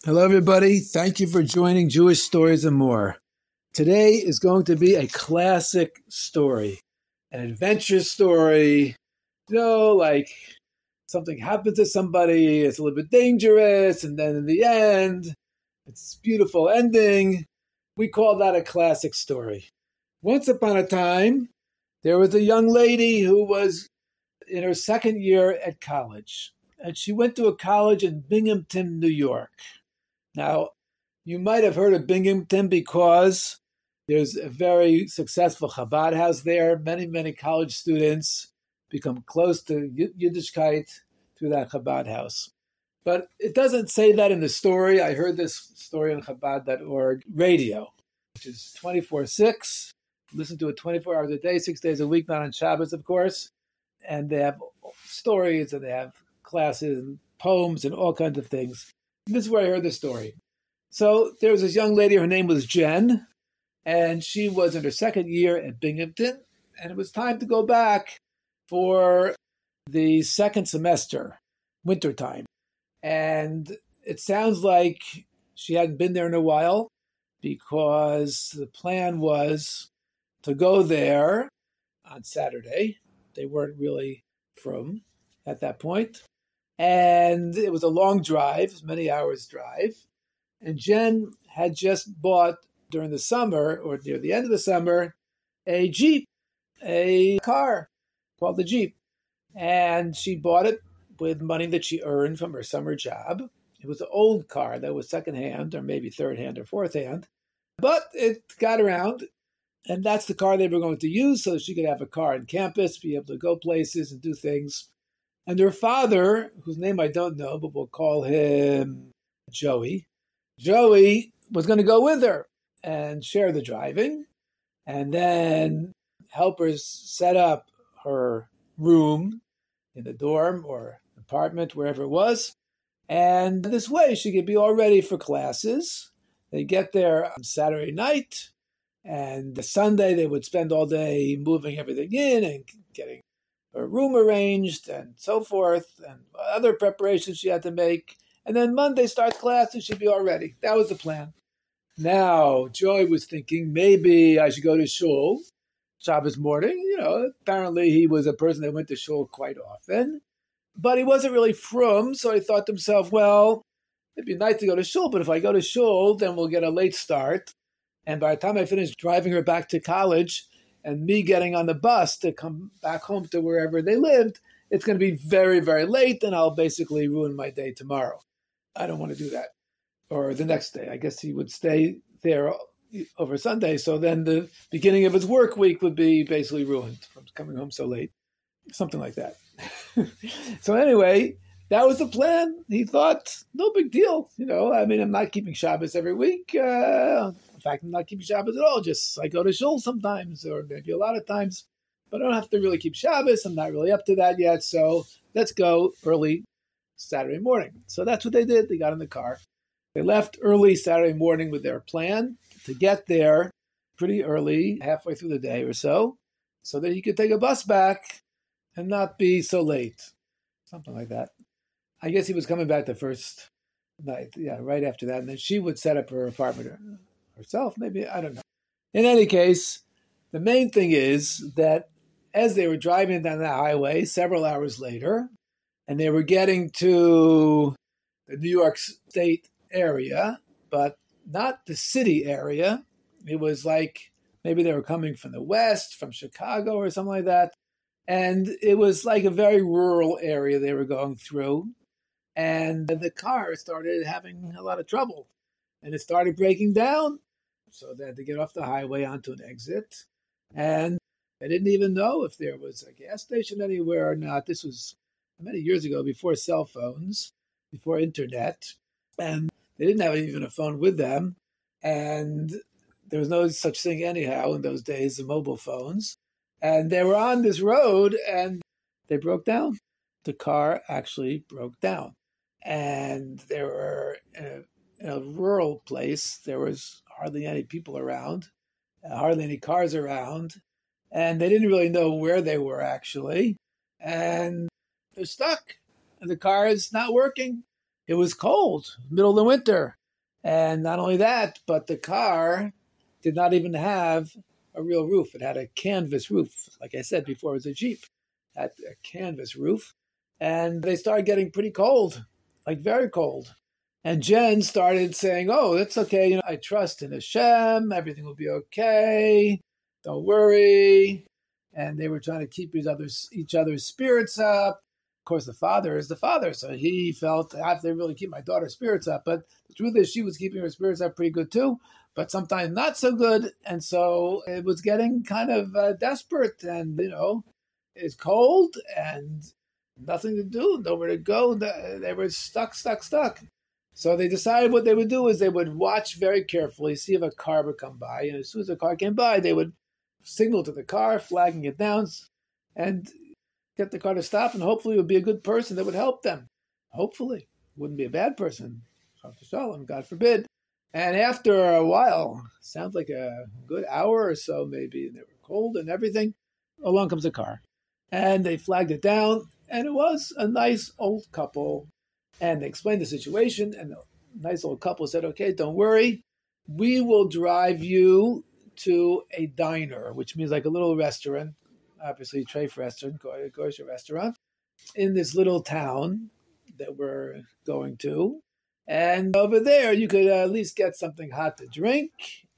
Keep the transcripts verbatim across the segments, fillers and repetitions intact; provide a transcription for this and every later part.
Hello, everybody. Thank you for joining Jewish Stories and More. Today is going to be a classic story, an adventure story. You know, like something happens to somebody, it's a little bit dangerous, and then in the end, it's a beautiful ending. We call that a classic story. Once upon a time, there was a young lady who was in her second year at college, and she went to a college in Binghamton, New York. Now, you might have heard of Binghamton because there's a very successful Chabad house there. Many, many college students become close to Yiddishkeit through that Chabad house. But it doesn't say that in the story. I heard this story on Chabad dot org radio, which is twenty-four six. Listen to it twenty-four hours a day, six days a week, not on Shabbos, of course. And they have stories and they have classes and poems and all kinds of things. This is where I heard the story. So there was this young lady, her name was Jen, and she was in her second year at Binghamton, and it was time to go back for the second semester, wintertime. And it sounds like she hadn't been there in a while because the plan was to go there on Saturday. They weren't really from at that point. And it was a long drive, many hours drive. And Jen had just bought during the summer, or near the end of the summer, a Jeep, a car called the Jeep. And she bought it with money that she earned from her summer job. It was an old car that was secondhand, or maybe third hand or fourth hand. But it got around, and that's the car they were going to use so she could have a car on campus, be able to go places and do things. And her father, whose name I don't know, but we'll call him Joey, Joey was going to go with her and share the driving and then help her set up her room in the dorm or apartment, wherever it was. And this way she could be all ready for classes. They get there on Saturday night, and Sunday they would spend all day moving everything in and getting a room arranged and so forth, and other preparations she had to make. And then Monday starts class and she'd be all ready. That was the plan. Now, Joy was thinking maybe I should go to shul Shabbos morning. You know, apparently he was a person that went to shul quite often, but he wasn't really frum. So he thought to himself, well, it'd be nice to go to shul, but if I go to shul, then we'll get a late start. And by the time I finish driving her back to college, and me getting on the bus to come back home to wherever they lived, it's going to be very, very late, and I'll basically ruin my day tomorrow. I don't want to do that. Or the next day. I guess he would stay there over Sunday, so then the beginning of his work week would be basically ruined from coming home so late. Something like that. So anyway, that was the plan. He thought, no big deal. You know, I mean, I'm not keeping Shabbos every week. Uh, In fact, I'm not keeping Shabbos at all. Just I go to shul sometimes, or maybe a lot of times. But I don't have to really keep Shabbos. I'm not really up to that yet. So let's go early Saturday morning. So that's what they did. They got in the car. They left early Saturday morning with their plan to get there pretty early, halfway through the day or so, so that he could take a bus back and not be so late. Something like that. I guess he was coming back the first night. Yeah, right after that. And then she would set up her apartment herself, maybe, I don't know. In any case, the main thing is that as they were driving down the highway several hours later, and they were getting to the New York State area, but not the city area. It was like maybe they were coming from the west, from Chicago or something like that. And it was like a very rural area they were going through. And the car started having a lot of trouble. And it started breaking down. So they had to get off the highway onto an exit. And they didn't even know if there was a gas station anywhere or not. This was many years ago, before cell phones, before internet. And they didn't have even a phone with them. And there was no such thing anyhow in those days, the mobile phones. And they were on this road and they broke down. The car actually broke down. And they were in a, in a rural place. There was hardly any people around, hardly any cars around. And they didn't really know where they were actually. And they're stuck. And the car is not working. it was cold, middle of the winter. And not only that, but the car did not even have a real roof. It had a canvas roof. Like I said before, it was a Jeep. It had a canvas roof. And they started getting pretty cold, like very cold. And Jen started saying, oh, that's okay. You know, I trust in Hashem. Everything will be okay. Don't worry. And they were trying to keep each other's, each other's spirits up. Of course, the father is the father. So he felt, I have to really keep my daughter's spirits up. But the truth is she was keeping her spirits up pretty good too, but sometimes not so good. And so it was getting kind of uh, desperate. And, you know, it's cold and nothing to do, nowhere to go. They were stuck, stuck, stuck. So they decided what they would do is they would watch very carefully, see if a car would come by. And as soon as a car came by, they would signal to the car, flagging it down, and get the car to stop. And hopefully it would be a good person that would help them. Hopefully. It wouldn't be a bad person. Shalom, God forbid. And after a while, sounds like a good hour or so maybe, and they were cold and everything, along comes a car. And they flagged it down, and it was a nice old couple. And they explained the situation, and the nice old couple said, okay, don't worry. We will drive you to a diner, which means like a little restaurant, obviously treif restaurant, kosher restaurant, in this little town that we're going to. And over there, you could at least get something hot to drink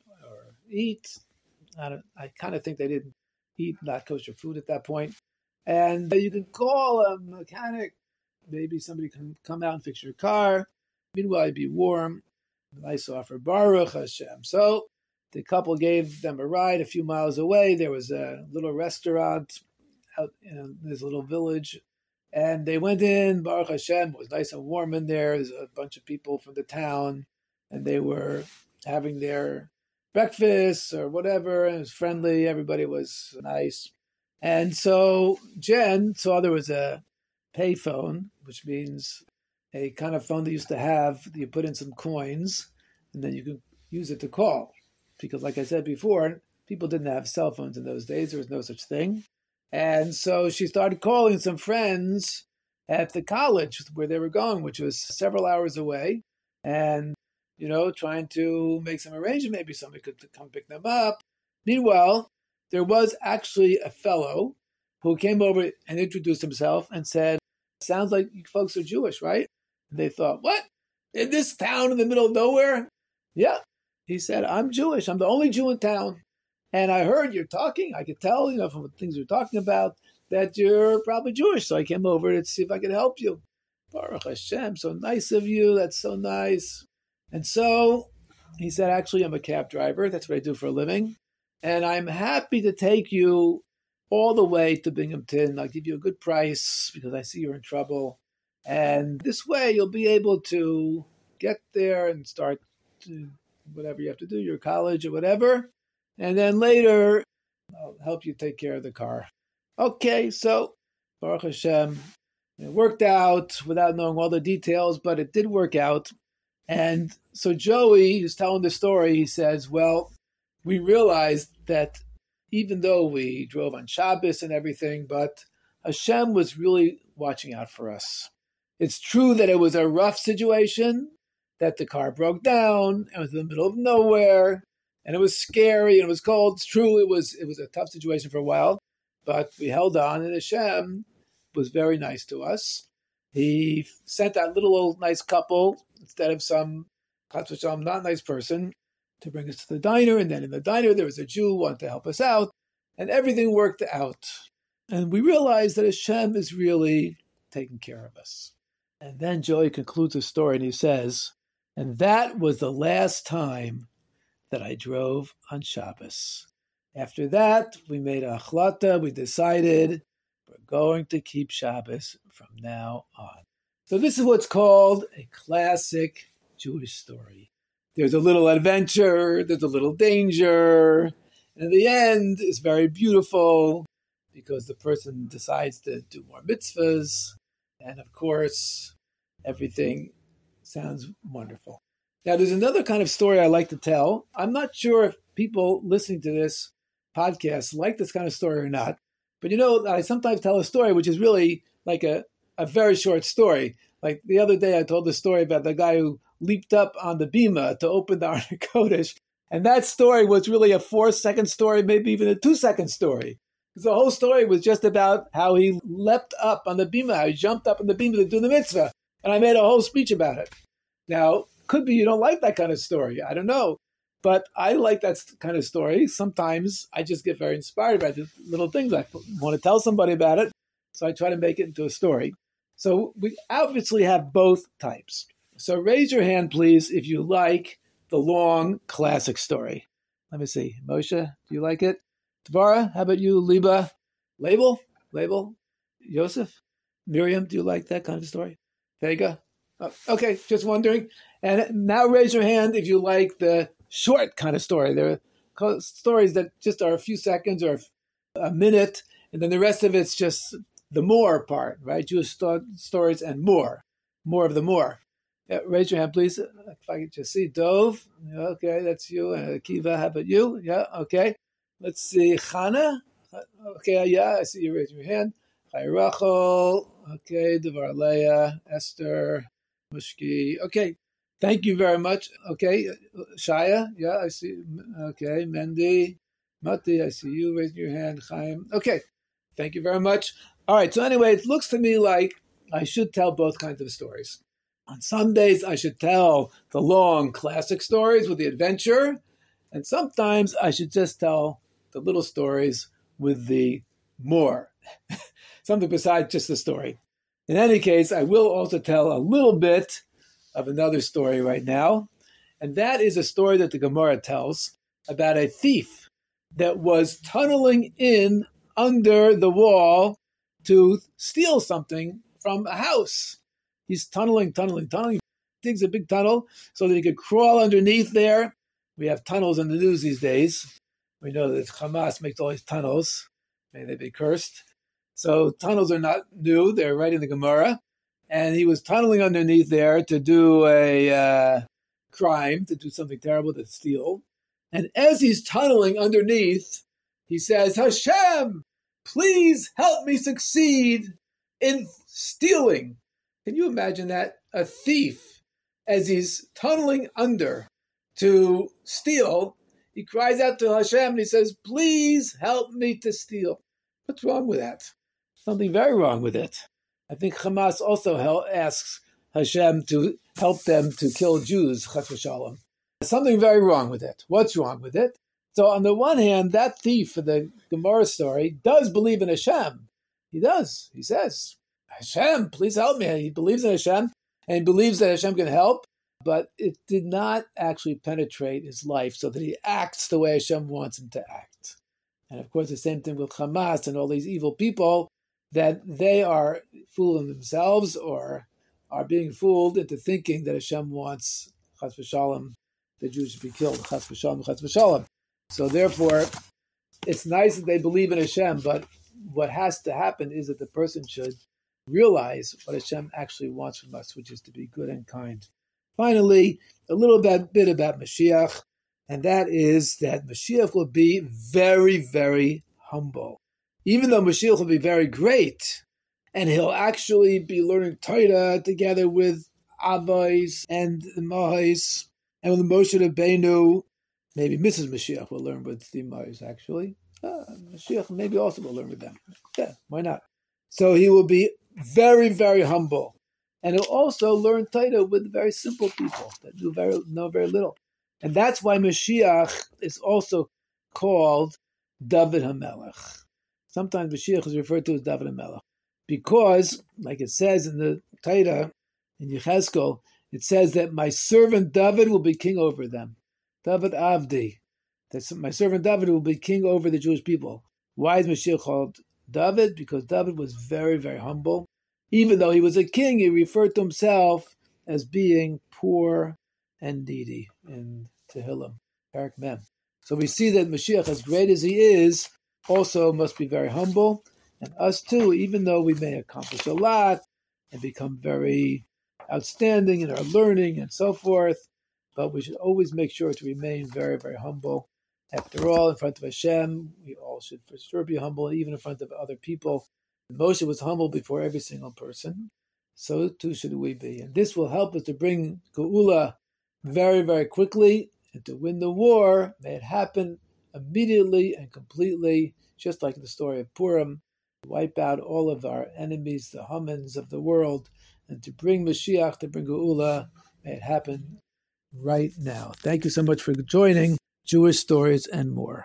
or eat. I, don't, I kind of think they didn't eat not kosher food at that point. And you can call a mechanic. Maybe somebody can come out and fix your car. Meanwhile, it'd be warm. Nice offer. Baruch Hashem. So the couple gave them a ride a few miles away. There was a little restaurant out in this little village. And they went in. Baruch Hashem. It was nice and warm in there. There's a bunch of people from the town. And they were having their breakfast or whatever. And it was friendly. Everybody was nice. And so Jen saw there was a payphone, which means a kind of phone they used to have. You put in some coins, and then you can use it to call. Because like I said before, people didn't have cell phones in those days. There was no such thing. And so she started calling some friends at the college where they were going, which was several hours away. And, you know, trying to make some arrangement. Maybe somebody could come pick them up. Meanwhile, there was actually a fellow who came over and introduced himself and said, sounds like you folks are Jewish, right? And they thought, what? In this town in the middle of nowhere? Yeah. He said, I'm Jewish. I'm the only Jew in town. And I heard you're talking. I could tell, you know, from the things you're talking about, that you're probably Jewish. So I came over to see if I could help you. Baruch Hashem, so nice of you. That's so nice. And so he said, actually, I'm a cab driver. That's what I do for a living. And I'm happy to take you all the way to Binghamton. I'll give you a good price because I see you're in trouble. And this way you'll be able to get there and start to whatever you have to do, your college or whatever. And then later, I'll help you take care of the car. Okay, so Baruch Hashem, it worked out without knowing all the details, but it did work out. And so Joey, who's telling the story, he says, well, we realized that even though we drove on Shabbos and everything, but Hashem was really watching out for us. It's true that it was a rough situation, that the car broke down, and it was in the middle of nowhere, and it was scary, and it was cold. It's true, it was it was a tough situation for a while, but we held on, and Hashem was very nice to us. He sent that little old nice couple, instead of some, not nice person, to bring us to the diner. And then in the diner, there was a Jew who wanted to help us out. And everything worked out. And we realized that Hashem is really taking care of us. And then Joey concludes the story and he says, and that was the last time that I drove on Shabbos. After that, we made a achlata. We decided we're going to keep Shabbos from now on. So this is what's called a classic Jewish story. There's a little adventure, there's a little danger, and in the end, it's very beautiful because the person decides to do more mitzvahs, and of course, everything sounds wonderful. Now, there's another kind of story I like to tell. I'm not sure if people listening to this podcast like this kind of story or not, but you know, I sometimes tell a story which is really like a, a very short story. Like the other day, I told the story about the guy who leaped up on the bima to open the Aron Kodesh. And that story was really a four-second story, maybe even a two-second story. The whole story was just about how he leapt up on the bima, how he jumped up on the bima to do the mitzvah. And I made a whole speech about it. Now, could be you don't like that kind of story. I don't know. But I like that kind of story. Sometimes I just get very inspired by the little things. I want to tell somebody about it. So I try to make it into a story. So we obviously have both types. So raise your hand, please, if you like the long classic story. Let me see. Moshe, do you like it? Dvara, how about you? Liba? Label? Label? Yosef? Miriam, do you like that kind of story? Vega? Oh, okay, just wondering. And now raise your hand if you like the short kind of story. There are stories that just are a few seconds or a minute, and then the rest of it's just the more part, right? Jewish sto- stories and more. More of the more. Yeah, raise your hand, please. If I can just see. Dove. Okay, that's you. Uh, Kiva, how about you? Yeah, okay. Let's see. Chana. Okay, yeah, I see you raising your hand. Chai Rachel. Okay, Devar Leah. Esther. Mushki. Okay, thank you very much. Okay, Shaya. Yeah, I see. Okay, Mendy. Mati, I see you raising your hand. Chaim. Okay, thank you very much. All right, so anyway, it looks to me like I should tell both kinds of stories. On some days, I should tell the long classic stories with the adventure, and sometimes I should just tell the little stories with the more, something besides just the story. In any case, I will also tell a little bit of another story right now, and that is a story that the Gemara tells about a thief that was tunneling in under the wall to steal something from a house. He's tunneling, tunneling, tunneling, digs a big tunnel so that he could crawl underneath there. We have tunnels in the news these days. We know that Hamas makes all these tunnels. May they be cursed. So tunnels are not new. They're right in the Gemara. And he was tunneling underneath there to do a uh, crime, to do something terrible, to steal. And as he's tunneling underneath, he says, Hashem, please help me succeed in stealing. Can you imagine that? A thief, as he's tunneling under to steal, he cries out to Hashem and he says, please help me to steal. What's wrong with that? Something very wrong with it. I think Hamas also hel- asks Hashem to help them to kill Jews, chas v'shalom. Something very wrong with it. What's wrong with it? So on the one hand, that thief for the Gemara story does believe in Hashem. He does. He says, Hashem, please help me. He believes in Hashem, and he believes that Hashem can help, but it did not actually penetrate his life so that he acts the way Hashem wants him to act. And of course, the same thing with Hamas and all these evil people, that they are fooling themselves or are being fooled into thinking that Hashem wants, chas v'shalom, the Jews should be killed, chas v'shalom, chas v'shalom. So therefore, it's nice that they believe in Hashem, but what has to happen is that the person should realize what Hashem actually wants from us, which is to be good and kind. Finally, a little bit, bit about Mashiach, and that is that Mashiach will be very, very humble. Even though Mashiach will be very great, and he'll actually be learning Torah together with Avos and Mahos, and with Moshe Rabbeinu, maybe Missus Mashiach will learn with the Mahos, actually. Uh, Mashiach maybe also will learn with them. Yeah, why not? So he will be very, very humble. And he'll also learn Torah with very simple people that do very, know very little. And that's why Mashiach is also called David HaMelech. Sometimes Mashiach is referred to as David HaMelech. Because, like it says in the Torah, in Yechezkel, it says that my servant David will be king over them. David Avdi. That's my servant David will be king over the Jewish people. Why is Mashiach called David? Because David was very, very humble. Even though he was a king, he referred to himself as being poor and needy in Tehillim, Parak Mem. So we see that Mashiach, as great as he is, also must be very humble. And us too, even though we may accomplish a lot and become very outstanding in our learning and so forth, but we should always make sure to remain very, very humble. After all, in front of Hashem, we all should for sure be humble, even in front of other people. Moshe was humble before every single person. so too should we be. And this will help us to bring Geula very, very quickly, and to win the war. May it happen immediately and completely, just like the story of Purim, wipe out all of our enemies, the Hamans of the world, and to bring Mashiach, to bring Geula. May it happen right now. Thank you so much for joining Jewish Stories and More.